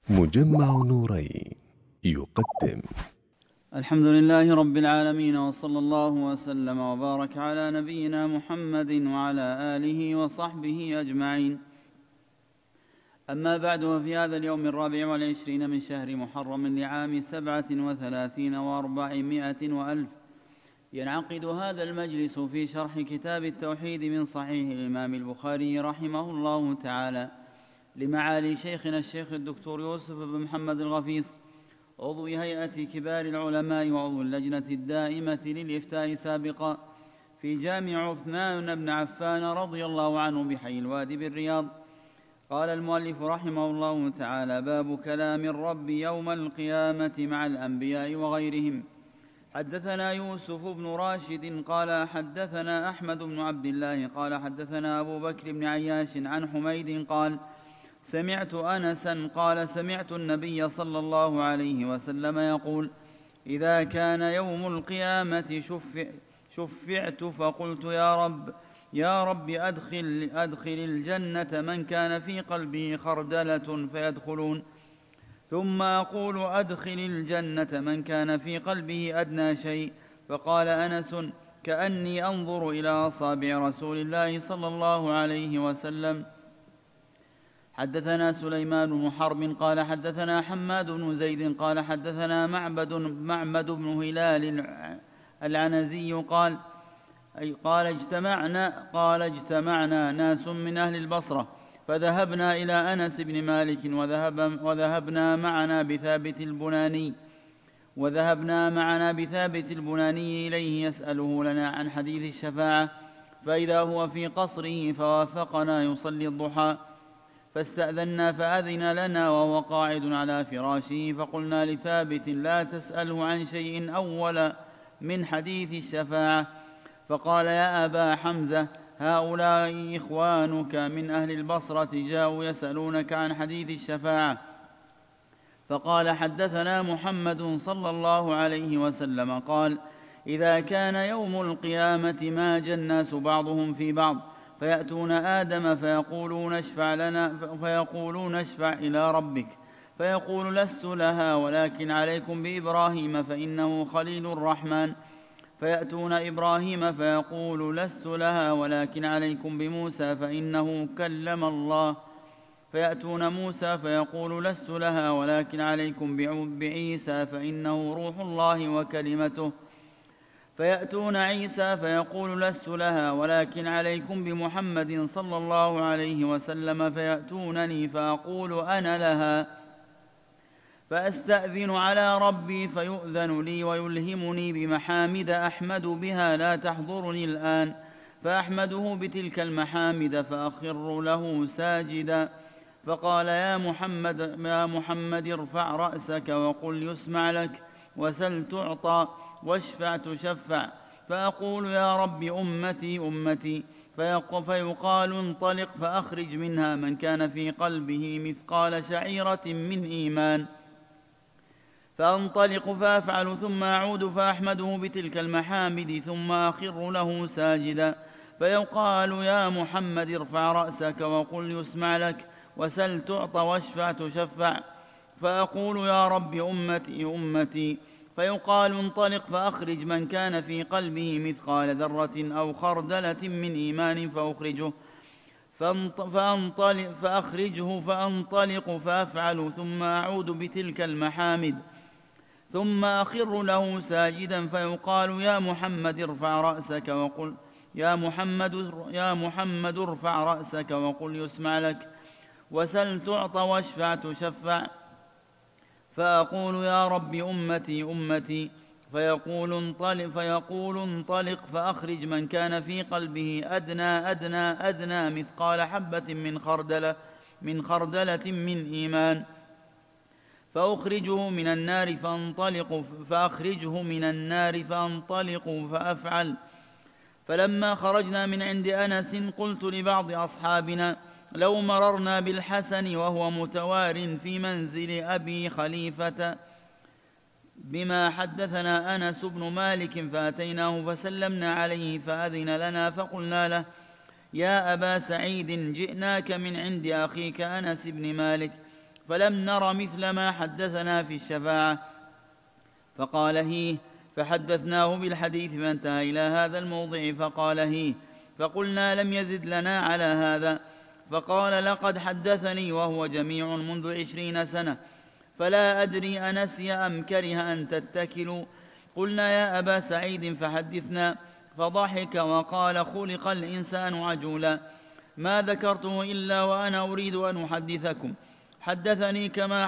مجمع نورين يقدم. الحمد لله رب العالمين، وصلى الله وسلم وبارك على نبينا محمد وعلى آله وصحبه أجمعين. أما بعد، وفي هذا اليوم 24 من شهر محرم لعام 37 و400 وألف ينعقد هذا المجلس في شرح كتاب التوحيد من صحيح الإمام البخاري رحمه الله تعالى، لمعالي شيخنا الشيخ الدكتور يوسف بن محمد الغفيص، عضو هيئة كبار العلماء وعضو اللجنة الدائمة للإفتاء سابقا، في جامع عثمان بن عفان رضي الله عنه بحي الوادي بالرياض. قال المؤلف رحمه الله تعالى: باب كلام الرب يوم القيامة مع الأنبياء وغيرهم. حدثنا يوسف بن راشد قال حدثنا أحمد بن عبد الله قال حدثنا أبو بكر بن عياش عن حميد قال: سمعت أنسا قال: سمعت النبي صلى الله عليه وسلم يقول: إذا كان يوم القيامة شفعت فقلت يا رب أدخل الجنة من كان في قلبه خردلة فيدخلون، ثم أقول أدخل الجنة من كان في قلبه أدنى شيء. فقال أنس: كأني أنظر إلى أصابع رسول الله صلى الله عليه وسلم. حدثنا سليمان بن حرب قال حدثنا حماد بن زيد قال حدثنا معبد بن هلال العنزي قال اجتمعنا ناس من أهل البصرة فذهبنا إلى أنس بن مالك وذهبنا معنا بثابت البناني إليه يسأله لنا عن حديث الشفاعة، فإذا هو في قصره فوافقنا يصلي الضحى، فاستأذنا فأذن لنا وهو قاعد على فراشه، فقلنا لثابت: لا تسأله عن شيء أول من حديث الشفاعة. فقال: يا أبا حمزة، هؤلاء إخوانك من أهل البصرة جاءوا يسألونك عن حديث الشفاعة. فقال: حدثنا محمد صلى الله عليه وسلم قال: إذا كان يوم القيامة ماج الناس بعضهم في بعض، فيأتون آدم فيقولون اشفع إلى ربك، فيقول: لست لها ولكن عليكم بإبراهيم فإنه خليل الرحمن. فيأتون إبراهيم فيقول: لست لها ولكن عليكم بموسى فإنه كلم الله. فيأتون موسى فيقول: لست لها ولكن عليكم بعيسى فإنه روح الله وكلمته. فيأتون عيسى فيقول: لست لها ولكن عليكم بمحمد صلى الله عليه وسلم. فيأتونني فأقول: أنا لها، فأستأذن على ربي فيؤذن لي ويلهمني بمحامد أحمد بها لا تحضرني الآن، فأحمده بتلك المحامد فأخر له ساجدا. فقال: يا محمد ارفع رأسك وقل يسمع لك، وسل تعطى، واشفع تشفع. فأقول: يا رب أمتي أمتي. فيقال: انطلق فأخرج منها من كان في قلبه مثقال شعيرة من إيمان. فأنطلق فأفعل، ثم أعود فأحمده بتلك المحامد، ثم أخر له ساجدا. فيقال: يا محمد ارفع رأسك وقل يسمع لك، وسل تعطى، واشفع تشفع. فأقول: يا رب أمتي أمتي. فيقال: انطلق فأخرج من كان في قلبه مثقال ذرة أو خردلة من إيمان فأنطلق فأفعل، ثم أعود بتلك المحامد، ثم أخر له ساجدا. فيقال: يا محمد ارفع رأسك وقل ارفع رأسك وقل يسمع لك، وسل تعطى، واشفع تشفع. فأقول: يا رب أمتي أمتي. فيقول: انطلق فأخرج من كان في قلبه أدنى مثقال حبة من خردلة من إيمان، فأخرجه من النار فأنطلق فأفعل. فلما خرجنا من عند أنس قلت لبعض أصحابنا: لو مررنا بالحسن وهو متوار في منزل أبي خليفة بما حدثنا أنس بن مالك، فأتيناه فسلمنا عليه فأذن لنا، فقلنا له: يا أبا سعيد، جئناك من عند أخيك أنس بن مالك، فلم نر مثل ما حدثنا في الشفاعة، فقال هيه، فحدثناه بالحديث فانتهى إلى هذا الموضع فقال هيه، فقلنا لم يزد لنا على هذا، فقال لقد حدثني وهو جميع منذ 20 سنة، فلا أدري أنسي أم كره أن تتكلوا. قلنا يا أبا سعيد فحدثنا، فضحك وقال خلق الإنسان عجولا، ما ذكرته إلا وأنا أريد أن أحدثكم. حدثني كما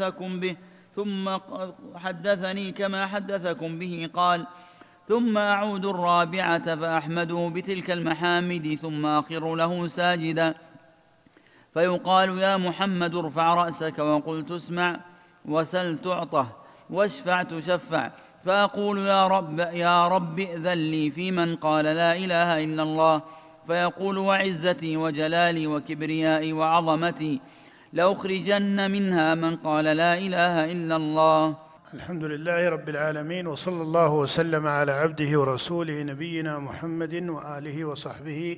حدثكم به قال ثم أعود الرابعة فأحمده بتلك المحامد ثم أخر له ساجدا، فيقال يا محمد ارفع رأسك وقل تسمع، وسل تعطه، واشفع تشفع، فأقول يا رب ائذن لي في من قال لا إله إلا الله، فيقول وعزتي وجلالي وكبريائي وعظمتي لأخرجن منها من قال لا إله إلا الله. الحمد لله رب العالمين، وصلى الله وسلم على عبده ورسوله نبينا محمد وآله وصحبه.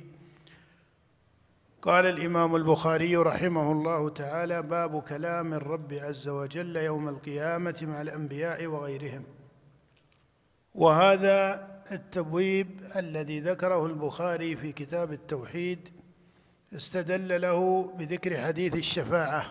قال الإمام البخاري رحمه الله تعالى: باب كلام الرب عز وجل يوم القيامة مع الأنبياء وغيرهم. وهذا التبويب الذي ذكره البخاري في كتاب التوحيد استدل له بذكر حديث الشفاعة،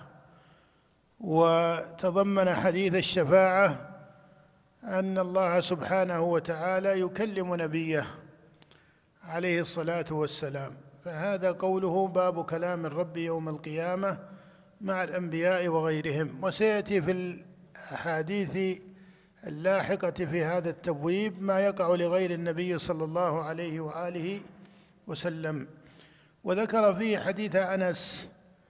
وتضمن حديث الشفاعة أن الله سبحانه وتعالى يكلم نبيه عليه الصلاة والسلام، فهذا قوله باب كلام الرب يوم القيامة مع الأنبياء وغيرهم. وسيأتي في الأحاديث اللاحقة في هذا التبويب ما يقع لغير النبي صلى الله عليه وآله وسلم. وذكر فيه حديث أنس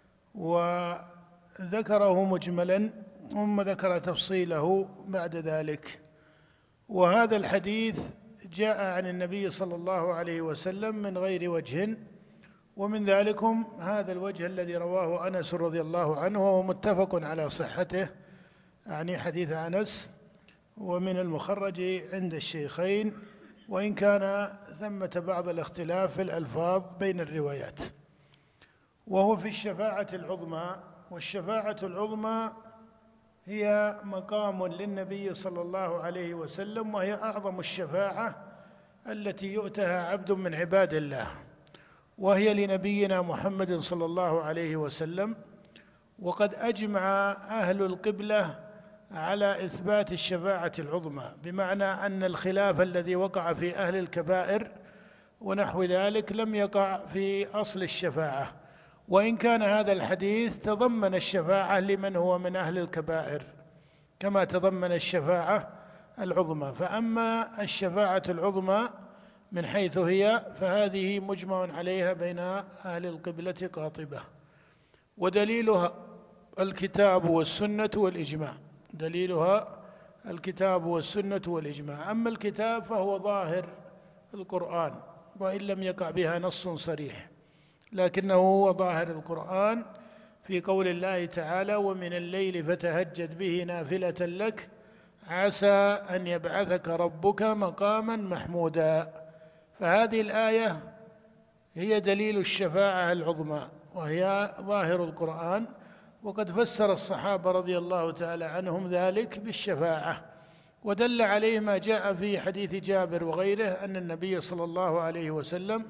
وذكره مجملا، ثم ذكر تفصيله بعد ذلك. وهذا الحديث جاء عن النبي صلى الله عليه وسلم من غير وجه، ومن ذلكم هذا الوجه الذي رواه أنس رضي الله عنه، وهو متفق على صحته، يعني حديث أنس، ومن المخرج عند الشيخين، وإن كان ثمة بعض الاختلاف في الألفاظ بين الروايات. وهو في الشفاعة العظمى، والشفاعة العظمى هي مقام للنبي صلى الله عليه وسلم، وهي أعظم الشفاعة التي يؤتها عبد من عباد الله، وهي لنبينا محمد صلى الله عليه وسلم. وقد أجمع أهل القبلة على إثبات الشفاعة العظمى، بمعنى أن الخلاف الذي وقع في أهل الكبائر ونحو ذلك لم يقع في أصل الشفاعة، وإن كان هذا الحديث تضمن الشفاعة لمن هو من أهل الكبائر كما تضمن الشفاعة العظمى. فأما الشفاعة العظمى من حيث هي فهذه مجمع عليها بين أهل القبلة قاطبة، ودليلها الكتاب والسنة والإجماع. دليلها الكتاب والسنة والإجماع. أما الكتاب فهو ظاهر القرآن، وإن لم يقع بها نص صريح، لكنه هو ظاهر القرآن في قول الله تعالى: ومن الليل فتهجد به نافلة لك عسى أن يبعثك ربك مقاما محمودا. فهذه الآية هي دليل الشفاعة العظمى، وهي ظاهر القرآن، وقد فسر الصحابة رضي الله تعالى عنهم ذلك بالشفاعة. ودل عليه ما جاء في حديث جابر وغيره أن النبي صلى الله عليه وسلم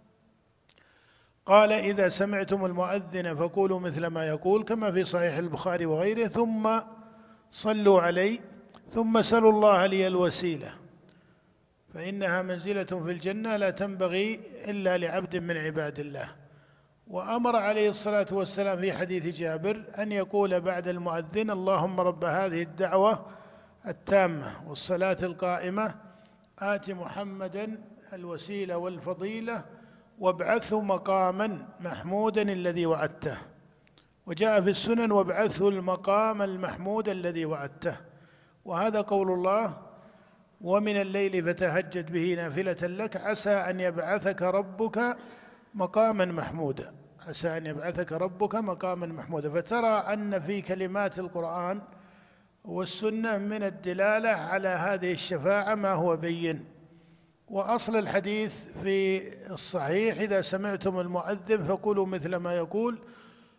قال: إذا سمعتم المؤذن فقولوا مثل ما يقول، كما في صحيح البخاري وغيره، ثم صلوا علي، ثم سلوا الله لي الوسيلة، فإنها منزلة في الجنة لا تنبغي إلا لعبد من عباد الله. وأمر عليه الصلاة والسلام في حديث جابر أن يقول بعد المؤذن: اللهم رب هذه الدعوة التامة والصلاة القائمة آت محمدا الوسيلة والفضيلة وابعثه مقاما محمودا الذي وعدته. وجاء في السنن: وابعثه المقام المحمود الذي وعدته. وهذا قول الله: ومن الليل فتهجد به نافلة لك عسى أن يبعثك ربك مقاما محمودا. عسى أن يبعثك ربك مقاما محمودا. فترى أن في كلمات القرآن والسنة من الدلالة على هذه الشفاعة ما هو بين. وأصل الحديث في الصحيح: إذا سمعتم المؤذن فقولوا مثل ما يقول،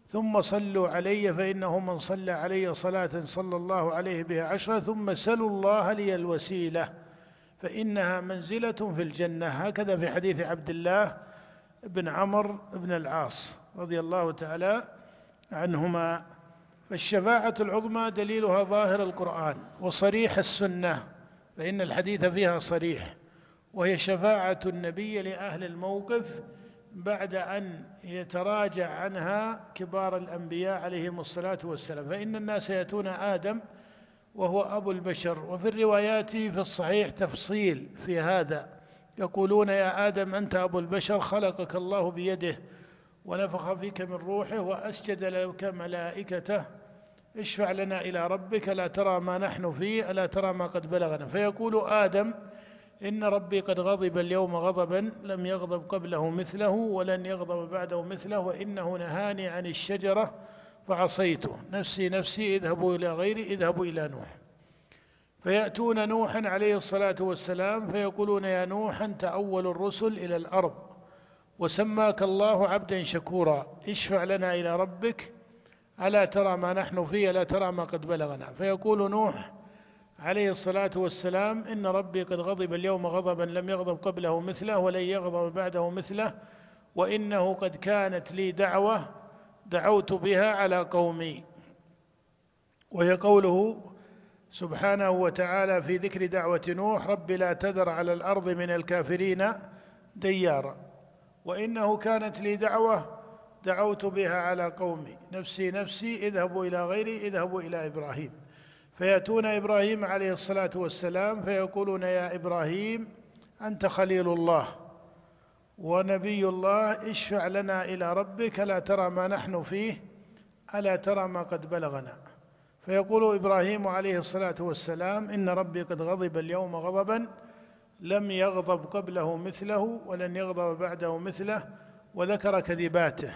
ثم صلوا علي فإنه من صلى علي صلاة صلى الله عليه بها 10 ثم سلوا الله لي الوسيلة فإنها منزلة في الجنة. هكذا في حديث عبد الله بن عمرو بن العاص رضي الله تعالى عنهما. فالشفاعة العظمى دليلها ظاهر القرآن وصريح السنة، فإن الحديث فيها صريح، وهي شفاعة النبي لأهل الموقف بعد أن يتراجع عنها كبار الأنبياء عليهم الصلاة والسلام. فإن الناس يأتون آدم وهو أبو البشر، وفي الروايات في الصحيح تفصيل في هذا، يقولون يا آدم أنت أبو البشر، خلقك الله بيده ونفخ فيك من روحه وأسجد لك ملائكته، اشفع لنا إلى ربك، لا ترى ما نحن فيه، ألا ترى ما قد بلغنا. فيقول آدم إن ربي قد غضب اليوم غضبا لم يغضب قبله مثله ولن يغضب بعده مثله، وإنه نهاني عن الشجرة فعصيته، نفسي نفسي اذهبوا إلى غيري، اذهبوا إلى نوح. فيأتون نوحا عليه الصلاة والسلام فيقولون يا نوح أنت أول الرسل إلى الأرض وسماك الله عبدا شكورا، اشفع لنا إلى ربك، ألا ترى ما نحن فيه، ألا ترى ما قد بلغنا. فيقول نوح عليه الصلاة والسلام إن ربي قد غضب اليوم غضبا لم يغضب قبله مثله ولن يغضب بعده مثله، وإنه قد كانت لي دعوة دعوت بها على قومي. وهي قوله سبحانه وتعالى في ذكر دعوة نوح رب لا تذر على الأرض من الكافرين ديارا، وإنه كانت لي دعوة دعوت بها على قومي، نفسي نفسي اذهبوا إلى غيري، اذهبوا إلى إبراهيم. فيأتون إبراهيم عليه الصلاة والسلام فيقولون يا إبراهيم أنت خليل الله ونبي الله، اشفع لنا إلى ربك، لا ترى ما نحن فيه، ألا ترى ما قد بلغنا. فيقول إبراهيم عليه الصلاة والسلام إن ربي قد غضب اليوم غضبا لم يغضب قبله مثله ولن يغضب بعده مثله، وذكر كذباته.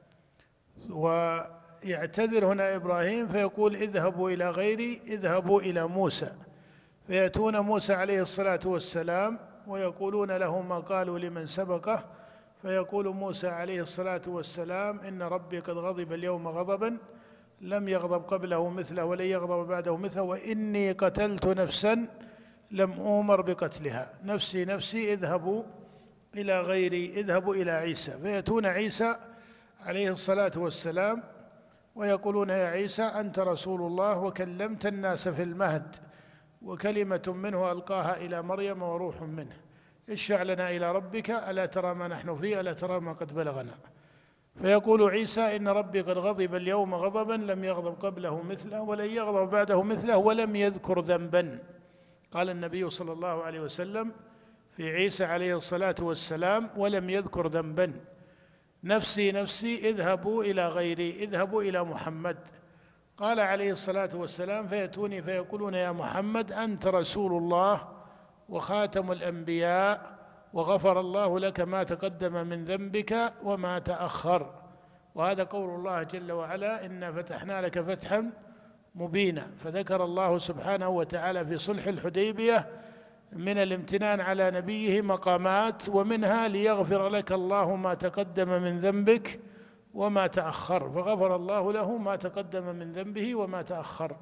ويعتذر هنا إبراهيم فيقول اذهبوا إلى غيري، اذهبوا إلى موسى. فيأتون موسى عليه الصلاة والسلام ويقولون له ما قالوا لمن سبقه، فيقول موسى عليه الصلاة والسلام إن ربي قد غضب اليوم غضبا لم يغضب قبله مثله ولن يغضب بعده مثله، وإني قتلت نفسا لم أؤمر بقتلها، نفسي نفسي اذهبوا إلى غيري، اذهبوا إلى عيسى. فيأتون عيسى عليه الصلاة والسلام ويقولون يا عيسى أنت رسول الله وكلمت الناس في المهد وكلمة منه ألقاها إلى مريم وروح منه، اشفع لنا إلى ربك، ألا ترى ما نحن فيه، ألا ترى ما قد بلغنا. فيقول عيسى إن ربي قد غضب اليوم غضبا لم يغضب قبله مثله ولن يغضب بعده مثله ولم يذكر ذنبا. قال النبي صلى الله عليه وسلم في عيسى عليه الصلاة والسلام ولم يذكر ذنبا، نفسي نفسي اذهبوا إلى غيري، اذهبوا إلى محمد. قال عليه الصلاة والسلام فيأتوني فيقولون يا محمد أنت رسول الله وخاتم الأنبياء وغفر الله لك ما تقدم من ذنبك وما تأخر. وهذا قول الله جل وعلا إنا فتحنا لك فتحا مبينا. فذكر الله سبحانه وتعالى في صلح الحديبية من الامتنان على نبيه مقامات، ومنها ليغفر لك الله ما تقدم من ذنبك وما تأخر، فغفر الله له ما تقدم من ذنبه وما تأخر.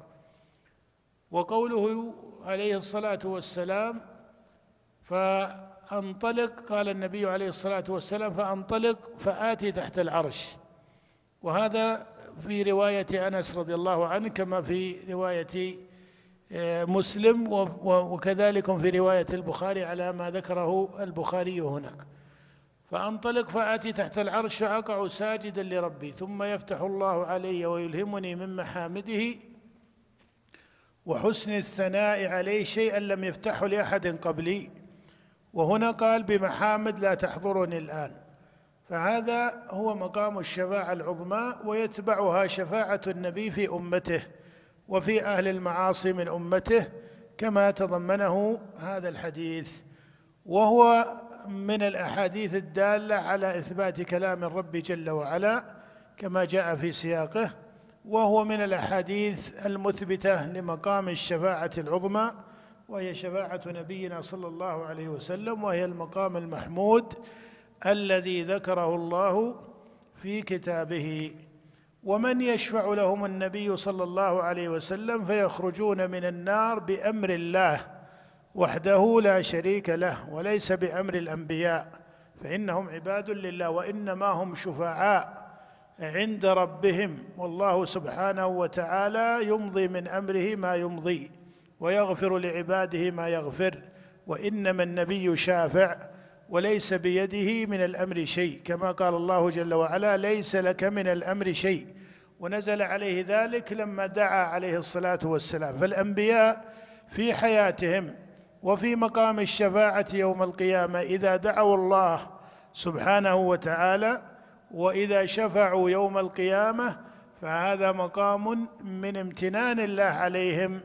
وقوله عليه الصلاة والسلام فأنطلق، قال النبي عليه الصلاة والسلام فأنطلق فآتي تحت العرش، وهذا في رواية أنس رضي الله عنه كما في رواية مسلم، وكذلك في رواية البخاري على ما ذكره البخاري هنا. فأنطلق فآتي تحت العرش فأقع ساجدا لربي، ثم يفتح الله علي ويلهمني من محامده وحسن الثناء عليه شيئا لم يفتحه لأحد قبلي. وهنا قال بمحامد لا تحضرني الآن. فهذا هو مقام الشفاعة العظمى، ويتبعها شفاعة النبي في أمته وفي أهل المعاصي من أمته كما تضمنه هذا الحديث، وهو من الأحاديث الدالة على إثبات كلام الرب جل وعلا كما جاء في سياقه، وهو من الأحاديث المثبتة لمقام الشفاعة العظمى، وهي شفاعة نبينا صلى الله عليه وسلم، وهي المقام المحمود الذي ذكره الله في كتابه. ومن يشفع لهم النبي صلى الله عليه وسلم فيخرجون من النار بأمر الله وحده لا شريك له، وليس بأمر الأنبياء، فإنهم عباد لله، وإنما هم شفعاء عند ربهم، والله سبحانه وتعالى يمضي من أمره ما يمضي ويغفر لعباده ما يغفر، وإنما النبي شافع وليس بيده من الأمر شيء، كما قال الله جل وعلا: ليس لك من الأمر شيء، ونزل عليه ذلك لما دعا عليه الصلاة والسلام. فالأنبياء في حياتهم وفي مقام الشفاعة يوم القيامة إذا دعوا الله سبحانه وتعالى وإذا شفعوا يوم القيامة فهذا مقام من امتنان الله عليهم،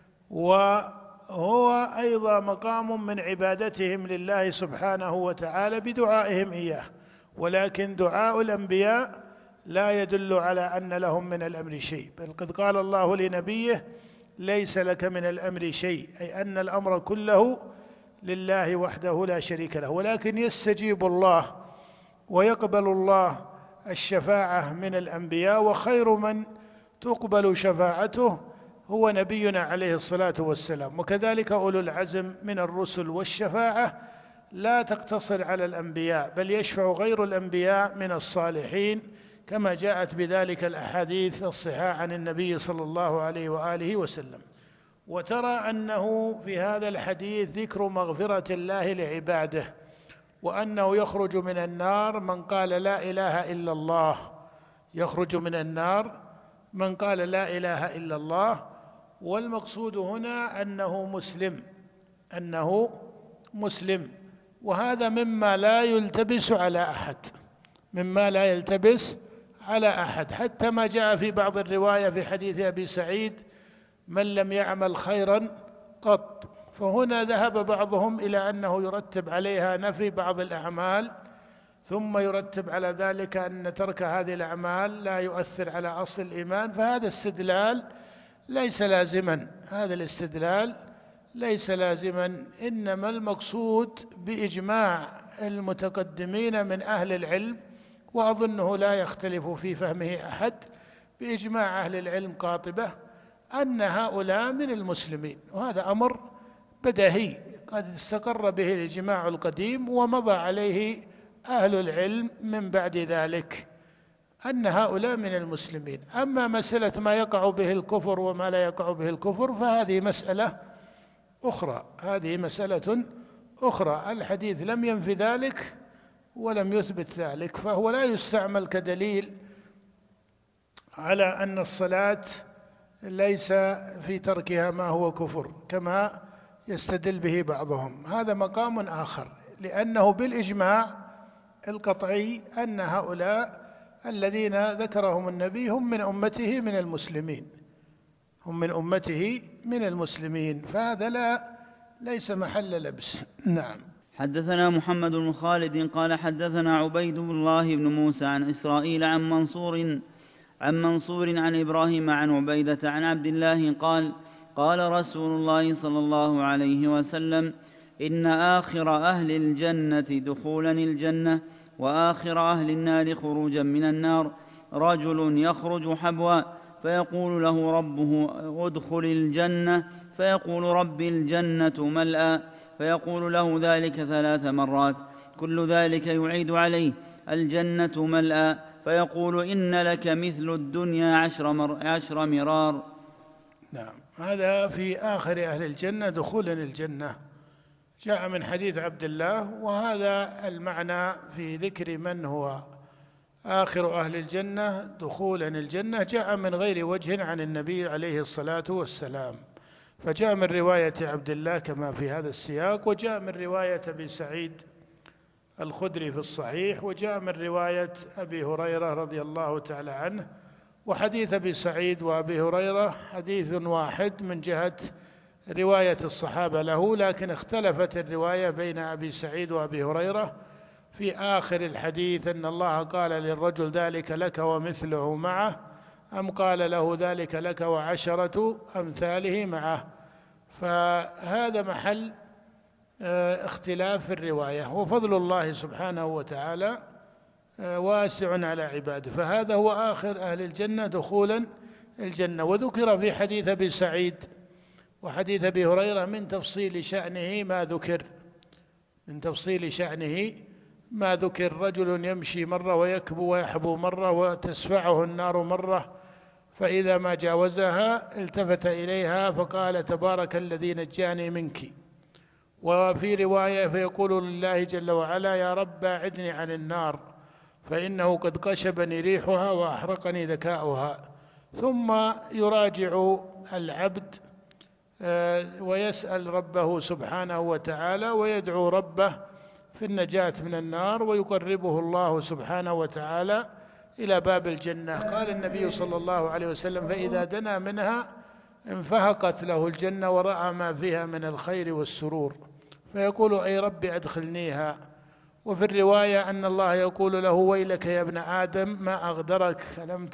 وهو أيضا مقام من عبادتهم لله سبحانه وتعالى بدعائهم إياه. ولكن دعاء الأنبياء لا يدل على أن لهم من الأمر شيء، بل قد قال الله لنبيه: ليس لك من الأمر شيء، أي أن الأمر كله لله وحده لا شريك له. ولكن يستجيب الله ويقبل الله الشفاعة من الأنبياء، وخير من تقبل شفاعته هو نبينا عليه الصلاة والسلام. وكذلك أولو العزم من الرسل، والشفاعة لا تقتصر على الأنبياء، بل يشفع غير الأنبياء من الصالحين، كما جاءت بذلك الأحاديث الصحاح عن النبي صلى الله عليه وآله وسلم. وترى أنه في هذا الحديث ذكر مغفرة الله لعباده، وأنه يخرج من النار من قال لا إله إلا الله، يخرج من النار من قال لا إله إلا الله. والمقصود هنا أنه مسلم، وهذا مما لا يلتبس على أحد، مما لا يلتبس على أحد، حتى ما جاء في بعض الرواية في حديث أبي سعيد: من لم يعمل خيرا قط. فهنا ذهب بعضهم إلى أنه يرتب عليها نفي بعض الأعمال، ثم يرتب على ذلك أن ترك هذه الأعمال لا يؤثر على أصل الإيمان، فهذا استدلال ليس لازما، هذا الاستدلال ليس لازما. إنما المقصود بإجماع المتقدمين من أهل العلم، وأظنه لا يختلف في فهمه أحد، بإجماع أهل العلم قاطبة، أن هؤلاء من المسلمين، وهذا أمر بديهي قد استقر به الإجماع القديم ومضى عليه أهل العلم من بعد ذلك، أن هؤلاء من المسلمين. أما مسألة ما يقع به الكفر وما لا يقع به الكفر فهذه مسألة أخرى، هذه مسألة أخرى. الحديث لم ينف ذلك ولم يثبت ذلك، فهو لا يستعمل كدليل على أن الصلاة ليس في تركها ما هو كفر كما يستدل به بعضهم. هذا مقام آخر، لأنه بالإجماع القطعي أن هؤلاء الذين ذكرهم النبي هم من أمته من المسلمين، هم من أمته من المسلمين، فهذا ليس محل لبس. نعم. حدثنا محمد بن خالد قال حدثنا عبيد الله بن موسى عن إسرائيل عن منصور عن إبراهيم عن عبيدة عن عبد الله قال: قال رسول الله صلى الله عليه وسلم: إن آخر أهل الجنة دخولا الجنة وآخر أهل النار خروجا من النار رجل يخرج حبوا فيقول له ربه: ادخل الجنة، فيقول: ربي الجنة ملأى، فيقول له ذلك 3 مرات، كل ذلك يعيد عليه: الجنة ملأى، فيقول: إن لك مثل الدنيا 10 مرار. نعم. هذا في آخر أهل الجنة دخولا الجنة، جاء من حديث عبد الله، وهذا المعنى في ذكر من هو آخر أهل الجنة دخولا الجنة جاء من غير وجه عن النبي عليه الصلاة والسلام، فجاء من رواية عبد الله كما في هذا السياق، وجاء من رواية أبي سعيد الخدري في الصحيح، وجاء من رواية أبي هريرة رضي الله تعالى عنه. وحديث أبي سعيد وأبي هريرة حديث واحد من جهة رواية الصحابة له، لكن اختلفت الرواية بين أبي سعيد وأبي هريرة في آخر الحديث أن الله قال للرجل: ذلك لك ومثله معه، أم قال له: ذلك لك و10 أمثاله معه. فهذا محل اختلاف في الرواية. وفضل الله سبحانه وتعالى واسع على عباده، فهذا هو آخر أهل الجنة دخولا الجنة. وذكر في حديث أبي سعيد وحديث أبي هريرة من تفصيل شأنه ما ذكر، من تفصيل شأنه ما ذكر: رجل يمشي مرة ويكبو ويحبو مرة وتسفعه النار مرة، فإذا ما جاوزها التفت إليها فقال: تبارك الذي نجاني منك. وفي رواية: فيقول لله جل وعلا: يا رب باعدني عن النار فإنه قد قشبني ريحها وأحرقني ذكاؤها. ثم يراجع العبد ويسأل ربه سبحانه وتعالى ويدعو ربه في النجاة من النار، ويقربه الله سبحانه وتعالى إلى باب الجنة. قال النبي صلى الله عليه وسلم: فإذا دنا منها انفهقت له الجنة ورأى ما فيها من الخير والسرور، فيقول: أي رب أدخلنيها. وفي الرواية أن الله يقول له: ويلك يا ابن آدم ما أغدرك،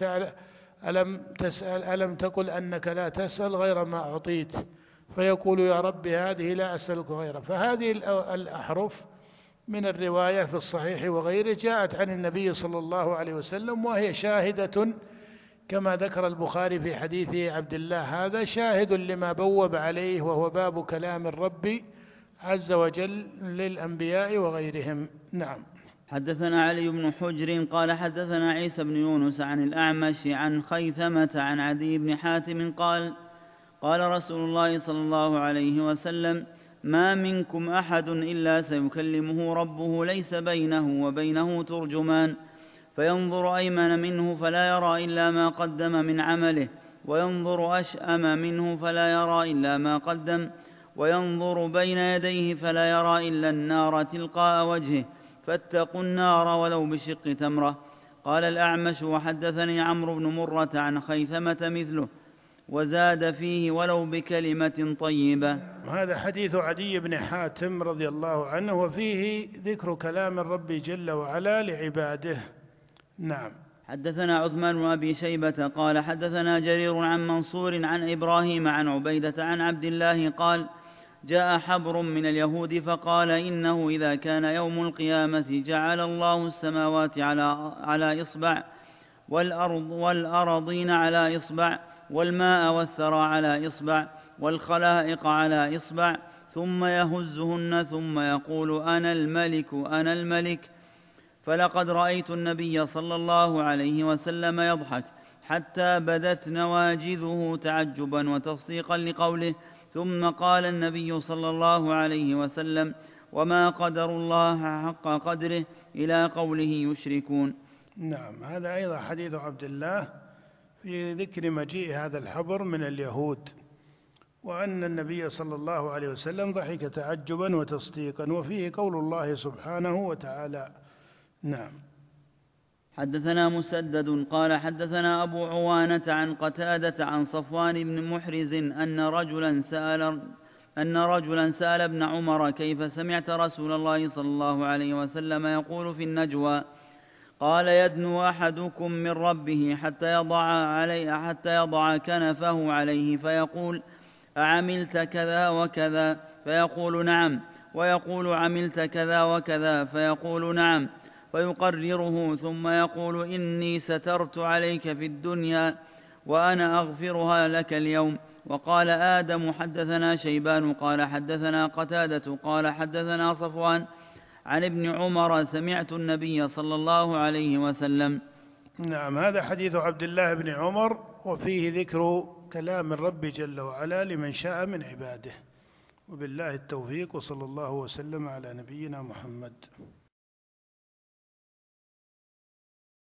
ألم تقل أنك لا تسأل غير ما أعطيت؟ فيقول: يا رب هذه لا أسألك غيره. فهذه الأحرف من الرواية في الصحيح وغيره جاءت عن النبي صلى الله عليه وسلم، وهي شاهدة كما ذكر البخاري في حديث عبد الله هذا، شاهد لما بوب عليه، وهو باب كلام الرب عز وجل للأنبياء وغيرهم. نعم. حدثنا علي بن حجر قال حدثنا عيسى بن يونس عن الأعمش عن خيثمة عن عدي بن حاتم قال: قال رسول الله صلى الله عليه وسلم: ما منكم أحد إلا سيكلمه ربه ليس بينه وبينه ترجمان، فينظر أيمن منه فلا يرى إلا ما قدم من عمله، وينظر أشأم منه فلا يرى إلا ما قدم، وينظر بين يديه فلا يرى إلا النار تلقاء وجهه، فاتقوا النار ولو بشق تمرة. قال الأعمش: وحدثني عمرو بن مرة عن خيثمة مثله، وزاد فيه: ولو بكلمة طيبة. هذا حديث عدي بن حاتم رضي الله عنه، وفيه ذكر كلام الرب جل وعلا لعباده. نعم. حدثنا عثمان بن أبي شيبة قال حدثنا جرير عن منصور عن إبراهيم عن عبيدة عن عبد الله قال: جاء حبر من اليهود فقال: إنه إذا كان يوم القيامة جعل الله السماوات على إصبع، والأرضين على إصبع، والماء والثرى على إصبع، والخلائق على إصبع، ثم يهزهن ثم يقول: أنا الملك أنا الملك. فلقد رأيت النبي صلى الله عليه وسلم يضحك حتى بدت نواجذه تعجبا وتصديقا لقوله، ثم قال النبي صلى الله عليه وسلم: وما قدر الله حق قدره، إلى قوله يشركون. نعم. هذا أيضا حديث عبد الله في ذكر مجيء هذا الحبر من اليهود، وأن النبي صلى الله عليه وسلم ضحك تعجبا وتصديقا، وفيه قول الله سبحانه وتعالى. نعم. حدثنا مسدد قال حدثنا أبو عوانة عن قتادة عن صفوان بن محرز أن رجلا سأل ابن عمر: كيف سمعت رسول الله صلى الله عليه وسلم يقول في النجوى؟ قال: يدنو أحدكم من ربه حتى يضع كنفه عليه فيقول: أعملت كذا وكذا؟ فيقول: نعم. ويقول: عملت كذا وكذا؟ فيقول: نعم. فيقرره ثم يقول: إني سترت عليك في الدنيا وأنا أغفرها لك اليوم. وقال آدم: حدثنا شيبان قال حدثنا قتادة قال حدثنا صفوان عن ابن عمر: سمعت النبي صلى الله عليه وسلم. نعم. هذا حديث عبد الله بن عمر، وفيه ذكر كلام الرب جل وعلا لمن شاء من عباده. وبالله التوفيق، وصلى الله وسلم على نبينا محمد.